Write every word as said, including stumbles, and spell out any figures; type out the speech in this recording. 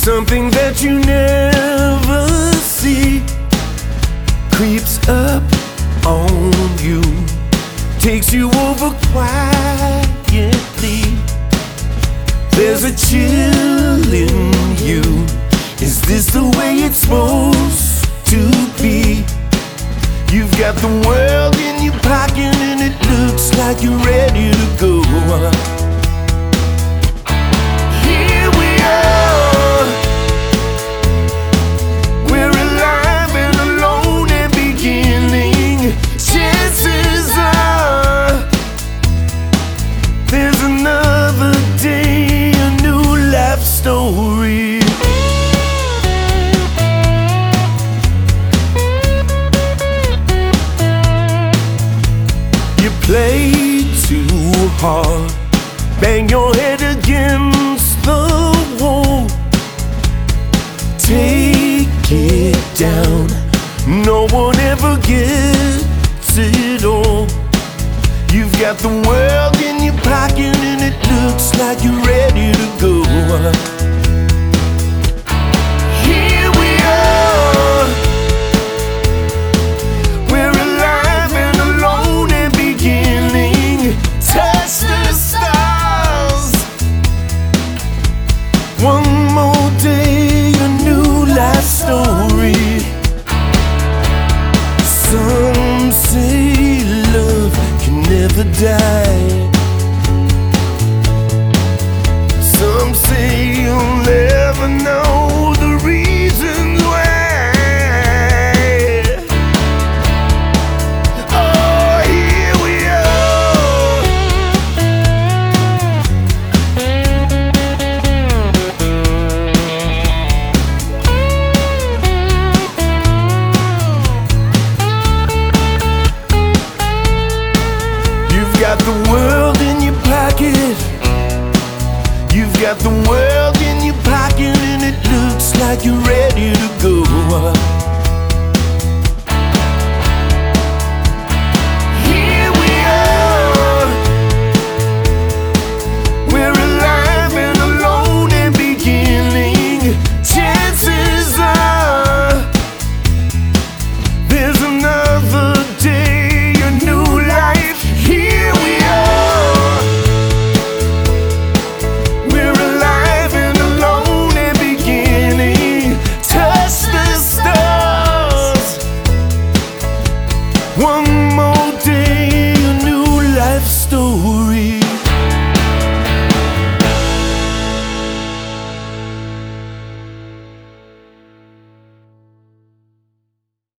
Something that you never see creeps up on you, takes you over quietly. There's a chill in you. Is this the way it's supposed to be? You've got the world in your pocket and it looks like you're ready to go. Here we are, we're alive and alone and beginning. Chances are there's another day, a new life story. You play too hard, bang your head against the wall. Take it down, no one ever gets it all. You've got the world in your pocket and it looks like you're ready to go.